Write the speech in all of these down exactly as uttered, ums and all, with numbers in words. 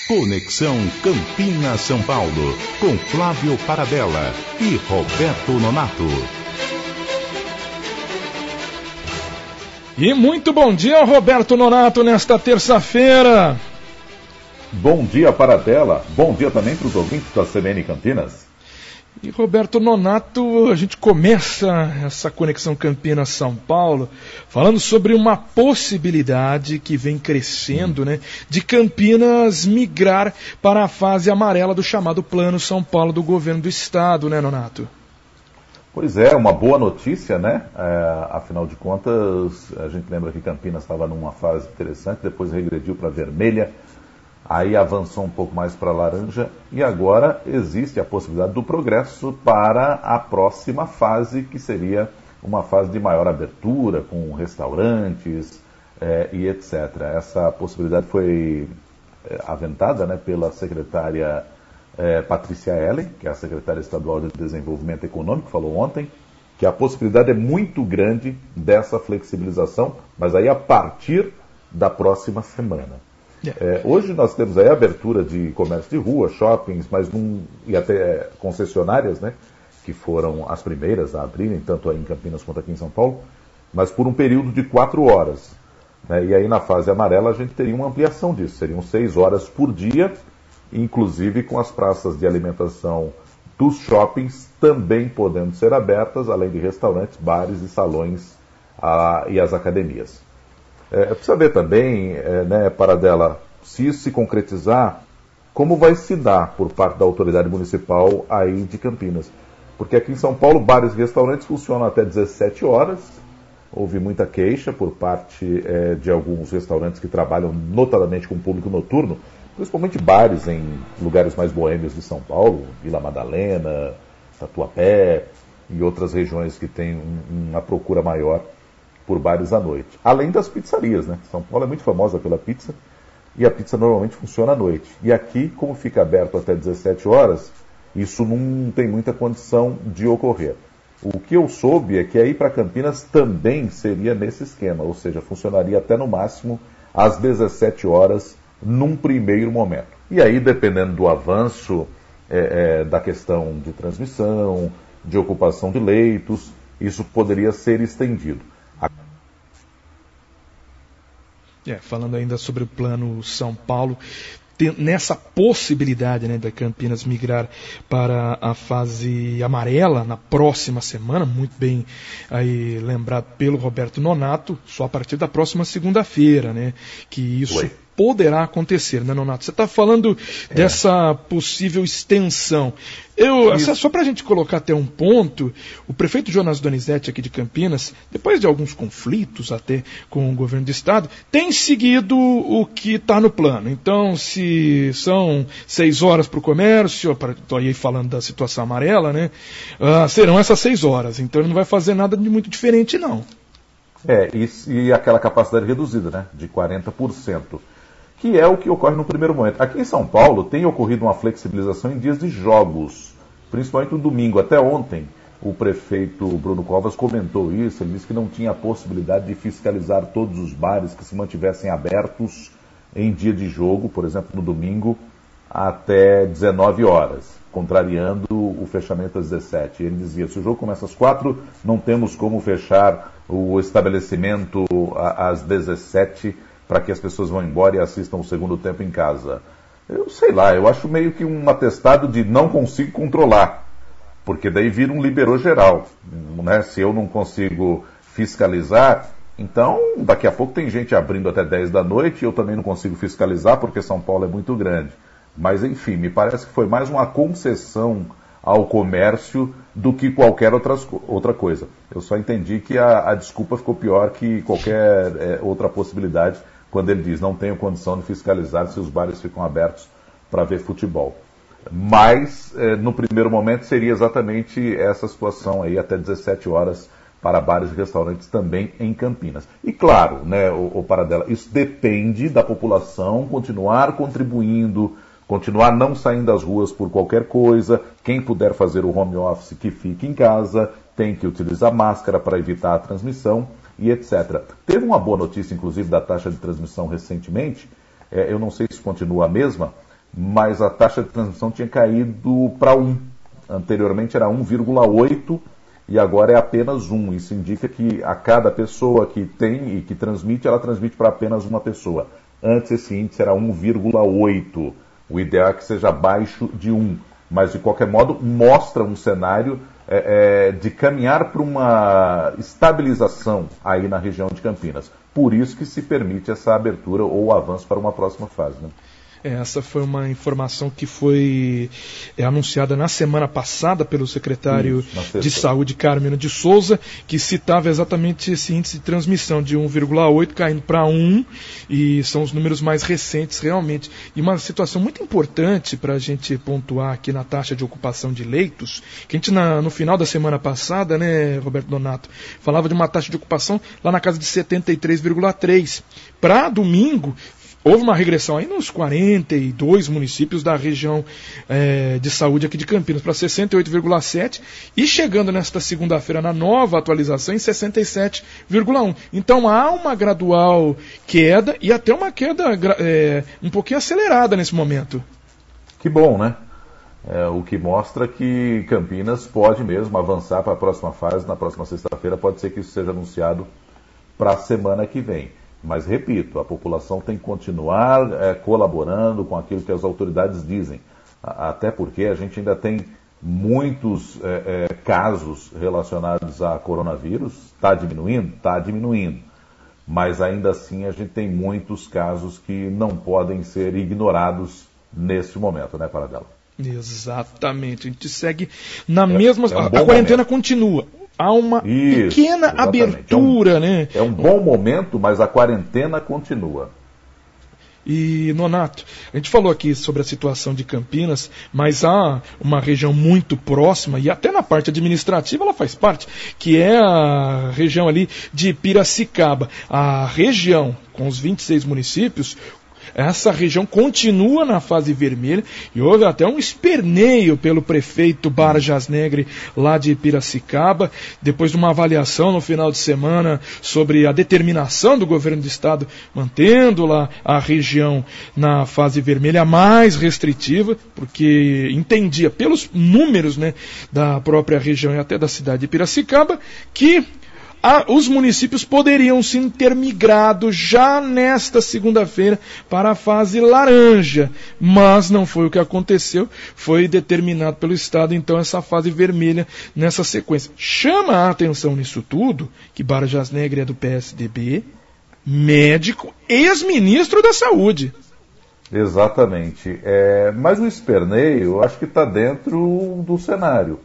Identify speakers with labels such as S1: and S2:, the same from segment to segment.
S1: Conexão Campinas-São Paulo, com Flávio Paradella e Roberto Nonato.
S2: E muito bom dia, Roberto Nonato, nesta terça-feira.
S3: Bom dia, Paradella. Bom dia também para os ouvintes da C B N Campinas.
S2: E Roberto Nonato, a gente começa essa Conexão Campinas-São Paulo falando sobre uma possibilidade que vem crescendo, né, de Campinas migrar para a fase amarela do chamado Plano São Paulo do governo do estado, né, Nonato?
S3: Pois é, uma boa notícia, né? É, afinal de contas, a gente lembra que Campinas estava numa fase interessante, depois regrediu para vermelha, aí avançou um pouco mais para laranja e agora existe a possibilidade do progresso para a próxima fase, que seria uma fase de maior abertura, com restaurantes é, e etcétera. Essa possibilidade foi é, aventada, né, pela secretária é, Patrícia Ellen, que é a secretária estadual de Desenvolvimento Econômico, falou ontem, que a possibilidade é muito grande dessa flexibilização, mas aí a partir da próxima semana. É, hoje nós temos aí a abertura de comércio de rua, shoppings, mas num, e até concessionárias, né, que foram as primeiras a abrirem, tanto aí em Campinas quanto aqui em São Paulo, mas por um período de quatro horas. Né, e aí na fase amarela a gente teria uma ampliação disso, seriam seis horas por dia, inclusive com as praças de alimentação dos shoppings também podendo ser abertas, além de restaurantes, bares e salões a, e as academias. É, precisa ver também, é, né, Paradella, se isso se concretizar, como vai se dar por parte da autoridade municipal aí de Campinas. Porque aqui em São Paulo, bares e restaurantes funcionam até dezessete horas. Houve muita queixa por parte é, de alguns restaurantes que trabalham notadamente com o público noturno, principalmente bares em lugares mais boêmios de São Paulo, Vila Madalena, Tatuapé e outras regiões que têm um, uma procura maior por bares à noite. Além das pizzarias, né? São Paulo é muito famosa pela pizza e a pizza normalmente funciona à noite. E aqui, como fica aberto até dezessete horas, isso não tem muita condição de ocorrer. O que eu soube é que aí para Campinas também seria nesse esquema, ou seja, funcionaria até no máximo às dezessete horas num primeiro momento. E aí, dependendo do avanço é, é, da questão de transmissão, de ocupação de leitos, isso poderia ser estendido.
S2: É, falando ainda sobre o Plano São Paulo, tem, nessa possibilidade, né, da Campinas migrar para a fase amarela na próxima semana, muito bem aí lembrado pelo Roberto Nonato, só a partir da próxima segunda-feira, né, que isso Oi. poderá acontecer, né, Nonato? Você está falando é. dessa possível extensão. Eu, só para a gente colocar até um ponto, o prefeito Jonas Donizete aqui de Campinas, depois de alguns conflitos até com o governo do estado, tem seguido o que está no plano. Então, se são seis horas para o comércio, estou aí falando da situação amarela, né? Uh, serão essas seis horas. Então ele não vai fazer nada de muito diferente, não.
S3: É, e, e aquela capacidade reduzida, né? De quarenta por cento. Que é o que ocorre no primeiro momento. Aqui em São Paulo tem ocorrido uma flexibilização em dias de jogos, principalmente no domingo. Até ontem o prefeito Bruno Covas comentou isso, ele disse que não tinha a possibilidade de fiscalizar todos os bares que se mantivessem abertos em dia de jogo, por exemplo, no domingo, até dezenove horas, contrariando o fechamento às dezessete. Ele dizia, se o jogo começa às quatro, não temos como fechar o estabelecimento às dezessete para que as pessoas vão embora e assistam o segundo tempo em casa. Eu sei lá, eu acho meio que um atestado de não consigo controlar, porque daí vira um liberou geral, né? Se eu não consigo fiscalizar, então daqui a pouco tem gente abrindo até dez da noite e eu também não consigo fiscalizar porque São Paulo é muito grande. Mas enfim, me parece que foi mais uma concessão ao comércio do que qualquer outras, outra coisa. Eu só entendi que a, a desculpa ficou pior que qualquer é, outra possibilidade, quando ele diz, não tenho condição de fiscalizar se os bares ficam abertos para ver futebol. Mas, eh, no primeiro momento, seria exatamente essa situação aí, até dezessete horas, para bares e restaurantes também em Campinas. E claro, né, o, o Paradella, isso depende da população continuar contribuindo, continuar não saindo das ruas por qualquer coisa, quem puder fazer o home office que fique em casa, tem que utilizar máscara para evitar a transmissão, e etcétera. Teve uma boa notícia, inclusive, da taxa de transmissão recentemente, é, eu não sei se continua a mesma, mas a taxa de transmissão tinha caído para um. Anteriormente era um vírgula oito e agora é apenas um. Isso indica que a cada pessoa que tem e que transmite, ela transmite para apenas uma pessoa. Antes esse índice era um vírgula oito. O ideal é que seja abaixo de um. Mas, de qualquer modo, mostra um cenário é, é, de caminhar para uma estabilização aí na região de Campinas. Por isso que se permite essa abertura ou avanço para uma próxima fase, né?
S2: Essa foi uma informação que foi é, anunciada na semana passada pelo secretário Isso, de Saúde, Carmino de Souza, que citava exatamente esse índice de transmissão de um vírgula oito caindo para um, e são os números mais recentes realmente. E uma situação muito importante para a gente pontuar aqui na taxa de ocupação de leitos, que a gente na, no final da semana passada, né, Roberto Donato, falava de uma taxa de ocupação lá na casa de setenta e três vírgula três. Para domingo, houve uma regressão aí nos quarenta e dois municípios da região é, de saúde aqui de Campinas para sessenta e oito vírgula sete e chegando nesta segunda-feira na nova atualização em sessenta e sete vírgula um. Então há uma gradual queda e até uma queda é, um pouquinho acelerada nesse momento.
S3: Que bom, né? É, o que mostra que Campinas pode mesmo avançar para a próxima fase. Na próxima sexta-feira pode ser que isso seja anunciado para a semana que vem. Mas, repito, a população tem que continuar é, colaborando com aquilo que as autoridades dizem. A, até porque a gente ainda tem muitos é, é, casos relacionados a coronavírus. Está diminuindo? Está diminuindo. Mas, ainda assim, a gente tem muitos casos que não podem ser ignorados neste momento, né, Paradela?
S2: Exatamente. A gente segue na é, mesma...
S3: É um
S2: a, a quarentena momento. Continua. Há uma
S3: Isso,
S2: pequena
S3: exatamente.
S2: abertura,
S3: é um,
S2: né?
S3: É um bom momento, mas a quarentena continua.
S2: E, Nonato, a gente falou aqui sobre a situação de Campinas, mas há uma região muito próxima, e até na parte administrativa ela faz parte, que é a região ali de Piracicaba. A região, com os vinte e seis municípios, essa região continua na fase vermelha e houve até um esperneio pelo prefeito Barjas Negre lá de Piracicaba, depois de uma avaliação no final de semana sobre a determinação do governo do estado mantendo lá a região na fase vermelha mais restritiva, porque entendia pelos números, né, da própria região e até da cidade de Piracicaba que Ah, os municípios poderiam sim ter migrado já nesta segunda-feira para a fase laranja, mas não foi o que aconteceu, foi determinado pelo Estado, então, essa fase vermelha nessa sequência. Chama a atenção nisso tudo que Barjas Negre é do P S D B, médico, ex-ministro da Saúde.
S3: Exatamente. É, mas o esperneio, eu acho que está dentro do cenário.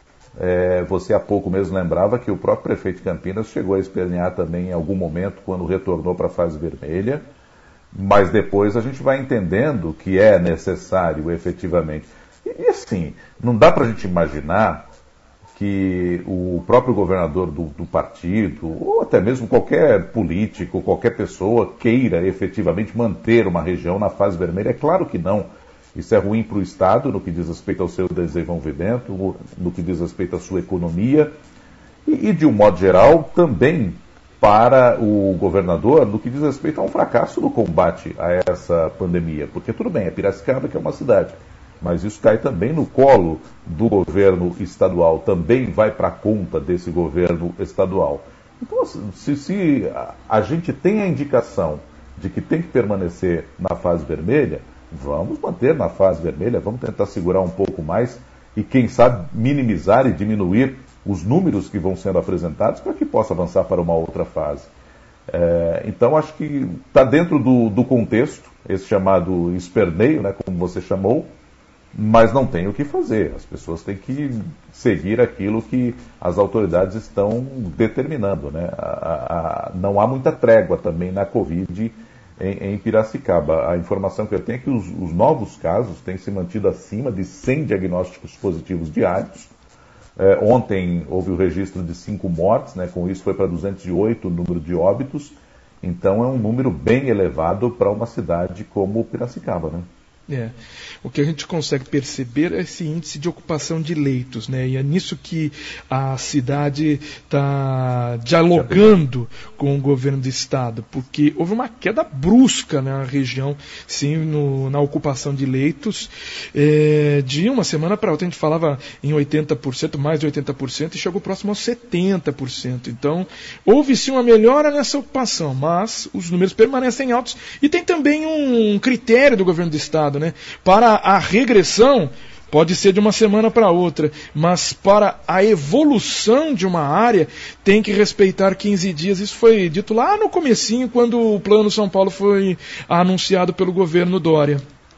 S3: É, você há pouco mesmo lembrava que o próprio prefeito de Campinas chegou a espernear também em algum momento quando retornou para a fase vermelha, mas depois a gente vai entendendo que é necessário efetivamente. E, e assim, não dá para a gente imaginar que o próprio governador do, do partido, ou até mesmo qualquer político, qualquer pessoa queira efetivamente manter uma região na fase vermelha. É claro que não. Isso é ruim para o Estado, no que diz respeito ao seu desenvolvimento, no que diz respeito à sua economia, e, e de um modo geral, também para o governador, no que diz respeito a um fracasso no combate a essa pandemia. Porque tudo bem, é Piracicaba que é uma cidade, mas isso cai também no colo do governo estadual, também vai para a conta desse governo estadual. Então, se, se a, a gente tem a indicação de que tem que permanecer na fase vermelha, vamos manter na fase vermelha, vamos tentar segurar um pouco mais e, quem sabe, minimizar e diminuir os números que vão sendo apresentados para que possa avançar para uma outra fase. É, então, acho que está dentro do, do contexto, esse chamado esperneio, né, como você chamou, mas não tem o que fazer. As pessoas têm que seguir aquilo que as autoridades estão determinando, né? A, a, a, não há muita trégua também na Covid Em, em Piracicaba. A informação que eu tenho é que os, os novos casos têm se mantido acima de cem diagnósticos positivos diários. É, ontem houve o registro de cinco mortes, né? Com isso foi para duzentos e oito o número de óbitos. Então é um número bem elevado para uma cidade como Piracicaba, né?
S2: É. O que a gente consegue perceber é esse índice de ocupação de leitos, né? E é nisso que a cidade está dialogando com o governo do estado, porque houve uma queda brusca na região, sim, no, na ocupação de leitos, é, de uma semana para outra. A gente falava em oitenta por cento, mais de oitenta por cento, e chegou próximo aos setenta por cento. Então, houve sim uma melhora nessa ocupação, mas os números permanecem altos. E tem também um critério do governo do estado, né? Para a regressão, pode ser de uma semana para outra, mas para a evolução de uma área, tem que respeitar quinze dias. Isso foi dito lá no comecinho, quando o Plano São Paulo foi anunciado pelo governo Dória.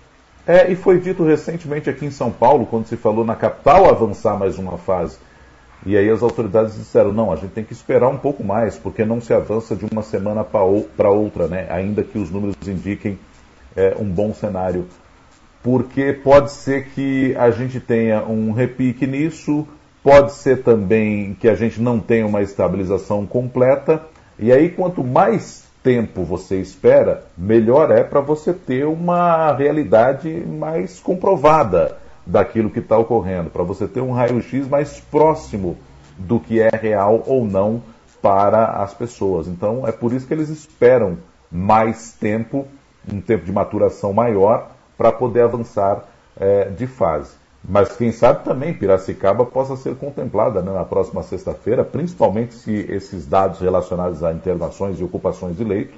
S3: É, e foi dito recentemente aqui em São Paulo, quando se falou na capital avançar mais uma fase. E aí as autoridades disseram, não, a gente tem que esperar um pouco mais, porque não se avança de uma semana para outra, né? Ainda que os números indiquem é, um bom cenário. Porque pode ser que a gente tenha um repique nisso, pode ser também que a gente não tenha uma estabilização completa, e aí quanto mais tempo você espera, melhor é para você ter uma realidade mais comprovada daquilo que está ocorrendo, para você ter um raio-x mais próximo do que é real ou não para as pessoas. Então é por isso que eles esperam mais tempo, um tempo de maturação maior, para poder avançar é, de fase. Mas quem sabe também Piracicaba possa ser contemplada, né, na próxima sexta-feira, principalmente se esses dados relacionados a internações e ocupações de leito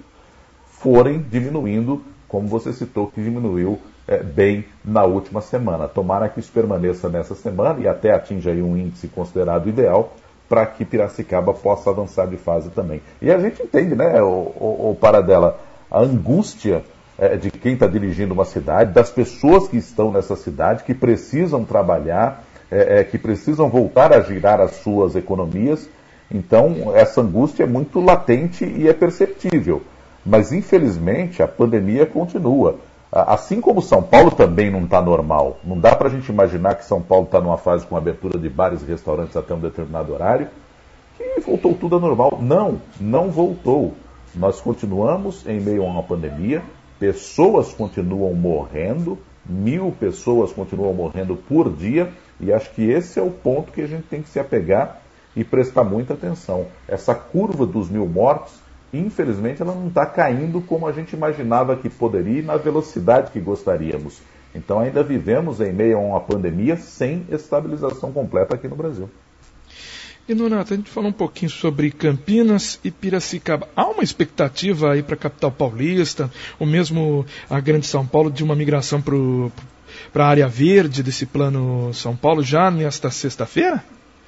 S3: forem diminuindo, como você citou que diminuiu é, bem na última semana. Tomara que isso permaneça nessa semana e até atinja aí um índice considerado ideal para que Piracicaba possa avançar de fase também. E a gente entende, né, o, o, o Paradela, a angústia de quem está dirigindo uma cidade, das pessoas que estão nessa cidade, que precisam trabalhar, é, é, que precisam voltar a girar as suas economias. Então, essa angústia é muito latente e é perceptível. Mas, infelizmente, a pandemia continua. Assim como São Paulo também não está normal. Não dá para a gente imaginar que São Paulo está numa fase com abertura de bares e restaurantes até um determinado horário, que voltou tudo a normal. Não, não voltou. Nós continuamos em meio a uma pandemia. Pessoas continuam morrendo, mil pessoas continuam morrendo por dia, e acho que esse é o ponto que a gente tem que se apegar e prestar muita atenção. Essa curva dos mil mortos, infelizmente, ela não está caindo como a gente imaginava que poderia e na velocidade que gostaríamos. Então ainda vivemos em meio a uma pandemia sem estabilização completa aqui no Brasil.
S2: E, Nonato, a gente falou um pouquinho sobre Campinas e Piracicaba. Há uma expectativa aí para a capital paulista, ou mesmo a Grande São Paulo, de uma migração para a área verde desse Plano São Paulo já nesta sexta-feira?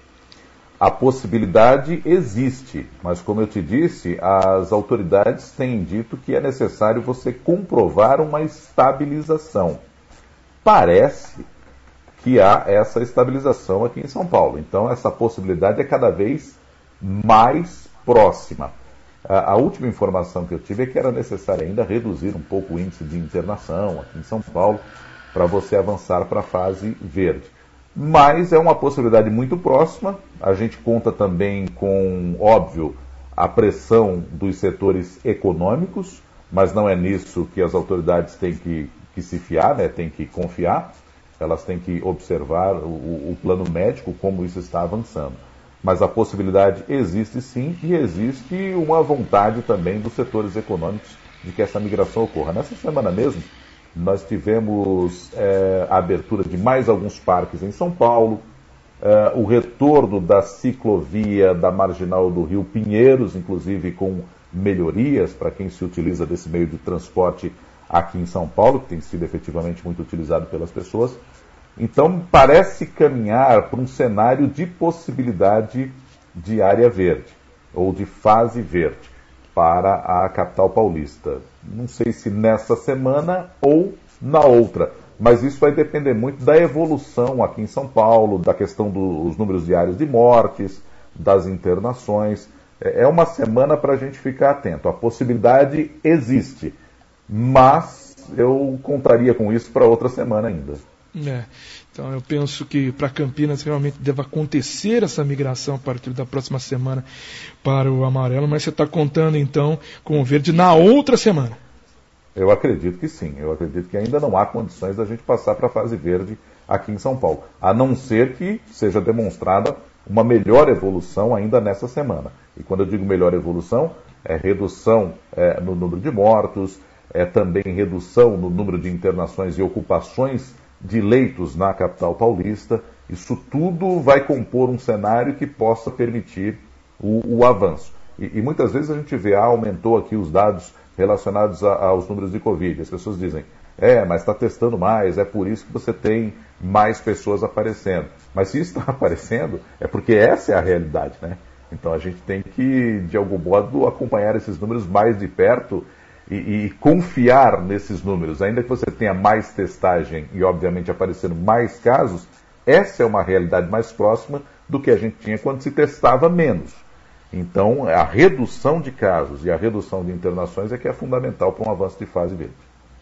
S3: A possibilidade existe, mas como eu te disse, as autoridades têm dito que é necessário você comprovar uma estabilização. Parece que há essa estabilização aqui em São Paulo. Então, essa possibilidade é cada vez mais próxima. A, a última informação que eu tive é que era necessário ainda reduzir um pouco o índice de internação aqui em São Paulo para você avançar para a fase verde. Mas é uma possibilidade muito próxima. A gente conta também com, óbvio, a pressão dos setores econômicos, mas não é nisso que as autoridades têm que, que se fiar, né? Têm que confiar. Elas têm que observar o, o plano médico, como isso está avançando. Mas a possibilidade existe sim, e existe uma vontade também dos setores econômicos de que essa migração ocorra. Nessa semana mesmo, nós tivemos é, a abertura de mais alguns parques em São Paulo, é, o retorno da ciclovia da Marginal do Rio Pinheiros, inclusive com melhorias para quem se utiliza desse meio de transporte aqui em São Paulo, que tem sido efetivamente muito utilizado pelas pessoas. Então, parece caminhar para um cenário de possibilidade de área verde, ou de fase verde, para a capital paulista. Não sei se nessa semana ou na outra, mas isso vai depender muito da evolução aqui em São Paulo, da questão dos números diários de mortes, das internações. É uma semana para a gente ficar atento. A possibilidade existe, mas eu contaria com isso para outra semana ainda.
S2: É, então eu penso que para Campinas realmente deve acontecer essa migração a partir da próxima semana para o amarelo, mas você está contando então com o verde na outra semana.
S3: Eu acredito que sim. Eu acredito que ainda não há condições da gente passar para a fase verde aqui em São Paulo. A não ser que seja demonstrada uma melhor evolução ainda nessa semana. E quando eu digo melhor evolução, é redução é, no número de mortos, é também redução no número de internações e ocupações de leitos na capital paulista. Isso tudo vai compor um cenário que possa permitir o, o avanço. E, e muitas vezes a gente vê, ah, aumentou aqui os dados relacionados a, aos números de Covid. As pessoas dizem, é, mas está testando mais, é por isso que você tem mais pessoas aparecendo. Mas se isso está aparecendo, é porque essa é a realidade, né? Então a gente tem que, de algum modo, acompanhar esses números mais de perto e, e confiar nesses números. Ainda que você tenha mais testagem e, obviamente, aparecendo mais casos, essa é uma realidade mais próxima do que a gente tinha quando se testava menos. Então, a redução de casos e a redução de internações é que é fundamental para um avanço de fase verde.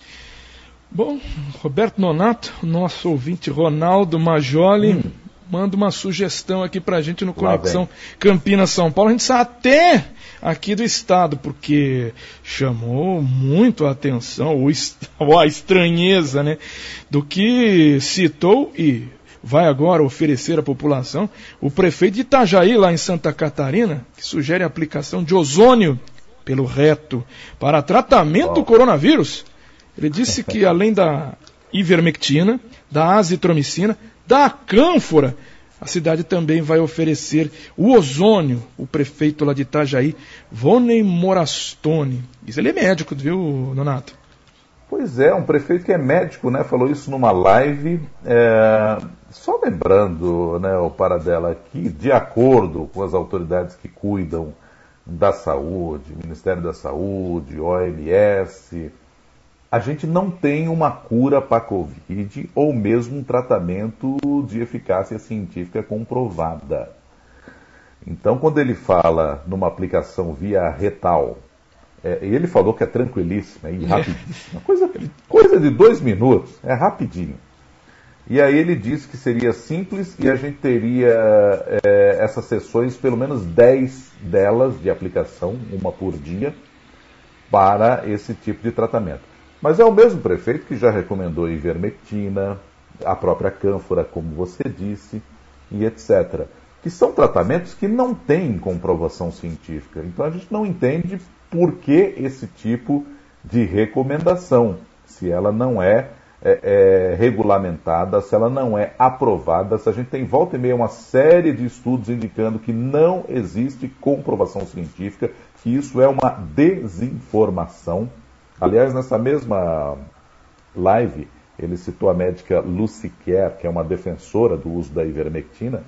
S2: Bom, Roberto Nonato, nosso ouvinte Ronaldo Majoli, hum. manda uma sugestão aqui para a gente no Conexão Campinas-São Paulo. A gente sai até aqui do estado, porque chamou muito a atenção, ou a estranheza, né, do que citou e vai agora oferecer à população o prefeito de Itajaí, lá em Santa Catarina, que sugere a aplicação de ozônio pelo reto para tratamento do coronavírus. Ele disse que além da ivermectina, da azitromicina, da cânfora, a cidade também vai oferecer o ozônio. O prefeito lá de Itajaí, Vonei Morastone. Isso, ele é médico, viu, Nonato?
S3: Pois é, um prefeito que é médico, né? Falou isso numa live. É... Só lembrando, né, o Paradela, que de acordo com as autoridades que cuidam da saúde, Ministério da Saúde, O M S, a gente não tem uma cura para a Covid ou mesmo um tratamento de eficácia científica comprovada. Então, quando ele fala numa aplicação via retal, é, ele falou que é tranquilíssima e rapidíssima, coisa, coisa de dois minutos, é rapidinho. E aí ele disse que seria simples e a gente teria é, essas sessões, pelo menos dez delas de aplicação, uma por dia, para esse tipo de tratamento. Mas é o mesmo prefeito que já recomendou ivermectina, a própria cânfora, como você disse, e etcétera. Que são tratamentos que não têm comprovação científica. Então a gente não entende por que esse tipo de recomendação, se ela não é, é, é regulamentada, se ela não é aprovada, se a gente tem volta e meia uma série de estudos indicando que não existe comprovação científica, que isso é uma desinformação. Aliás, nessa mesma live, ele citou a médica Lucy Kerr, que é uma defensora do uso da ivermectina,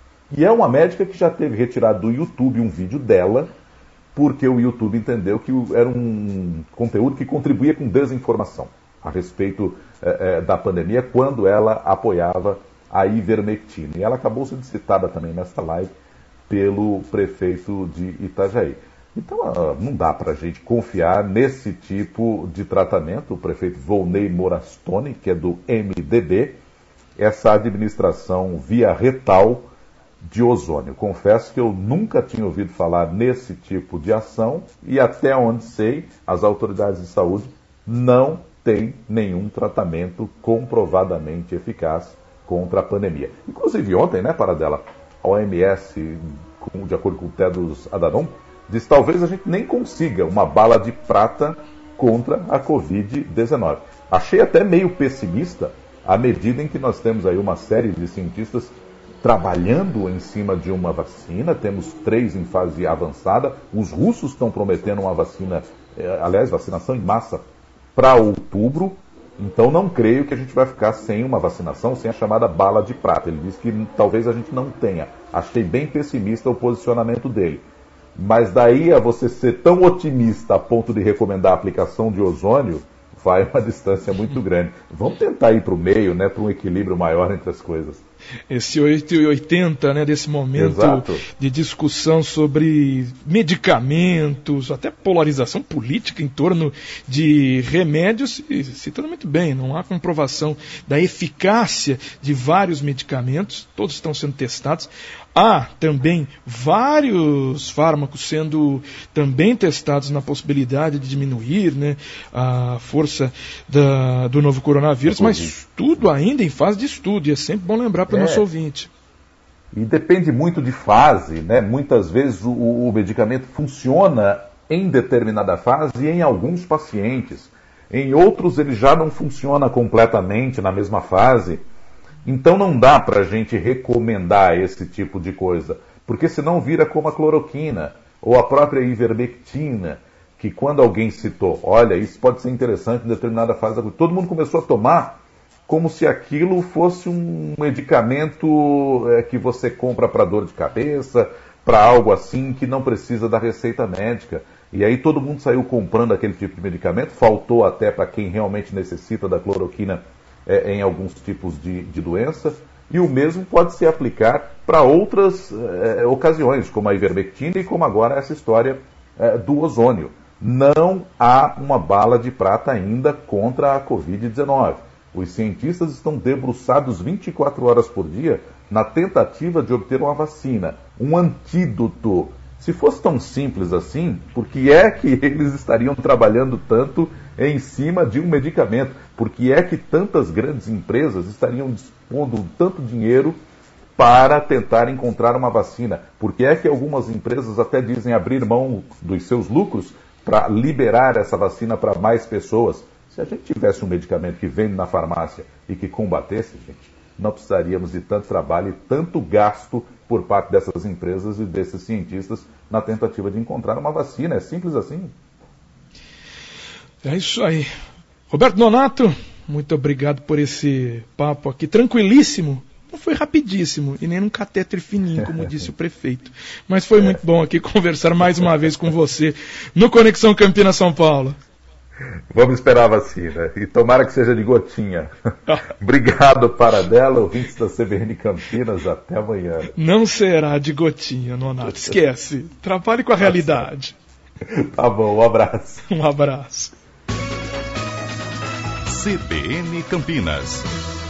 S3: e é uma médica que já teve retirado do YouTube um vídeo dela, porque o YouTube entendeu que era um conteúdo que contribuía com desinformação a respeito é, é, da pandemia, quando ela apoiava a ivermectina. E ela acabou sendo citada também nessa live pelo prefeito de Itajaí. Então, não dá para a gente confiar nesse tipo de tratamento. O prefeito Vonei Morastone, que é do M D B, essa administração via retal de ozônio. Confesso que eu nunca tinha ouvido falar nesse tipo de ação e, até onde sei, as autoridades de saúde não têm nenhum tratamento comprovadamente eficaz contra a pandemia. Inclusive ontem, né, Paradela, a O M S, de acordo com o Tedros Adhanom, diz que talvez a gente nem consiga uma bala de prata contra a covid dezenove. Achei até meio pessimista à medida em que nós temos aí uma série de cientistas trabalhando em cima de uma vacina, temos três em fase avançada, os russos estão prometendo uma vacina, aliás, vacinação em massa para outubro, então não creio que a gente vai ficar sem uma vacinação, sem a chamada bala de prata. Ele disse que talvez a gente não tenha. Achei bem pessimista o posicionamento dele. Mas daí a você ser tão otimista a ponto de recomendar a aplicação de ozônio, vai uma distância muito grande. Vamos tentar ir para o meio, né, para um equilíbrio maior entre as coisas.
S2: Esse oito e oitenta, né, desse momento Exato. de discussão sobre medicamentos, até polarização política em torno de remédios, e citando muito bem, não há comprovação da eficácia de vários medicamentos, todos estão sendo testados. Há também vários fármacos sendo também testados na possibilidade de diminuir, né, a força da, do novo coronavírus, mas tudo ainda em fase de estudo, e é sempre bom lembrar para o é. nosso ouvinte.
S3: E depende muito de fase, né? Muitas vezes o, o medicamento funciona em determinada fase e em alguns pacientes. Em outros ele já não funciona completamente na mesma fase. Então não dá para a gente recomendar esse tipo de coisa, porque senão vira como a cloroquina ou a própria ivermectina, que quando alguém citou, olha, isso pode ser interessante em determinada fase, todo mundo começou a tomar como se aquilo fosse um medicamento é, que você compra para dor de cabeça, para algo assim que não precisa da receita médica. E aí todo mundo saiu comprando aquele tipo de medicamento, faltou até para quem realmente necessita da cloroquina é, em alguns tipos de, de doença, e o mesmo pode se aplicar para outras é, ocasiões, como a ivermectina e como agora essa história é, do ozônio. Não há uma bala de prata ainda contra a covid dezenove. Os cientistas estão debruçados vinte e quatro horas por dia na tentativa de obter uma vacina, um antídoto. Se fosse tão simples assim, por que é que eles estariam trabalhando tanto em cima de um medicamento? Por que é que tantas grandes empresas estariam dispondo tanto dinheiro para tentar encontrar uma vacina? Por que é que algumas empresas até dizem abrir mão dos seus lucros para liberar essa vacina para mais pessoas? Se a gente tivesse um medicamento que vende na farmácia e que combatesse, gente, não precisaríamos de tanto trabalho e tanto gasto por parte dessas empresas e desses cientistas na tentativa de encontrar uma vacina. É simples assim.
S2: É isso aí. Roberto Nonato, muito obrigado por esse papo aqui, tranquilíssimo. Não foi rapidíssimo e nem num catéter fininho, como disse o prefeito. Mas foi muito bom aqui conversar mais uma vez com você no Conexão Campinas São Paulo.
S3: Vamos esperar a vacina. E tomara que seja de gotinha. Obrigado, Paradela, ouvintes da C B N Campinas. Até amanhã.
S2: Não será de gotinha, Nonato. Esquece. Trabalhe com a realidade.
S3: Tá bom, um abraço.
S2: Um abraço.
S1: C B N Campinas.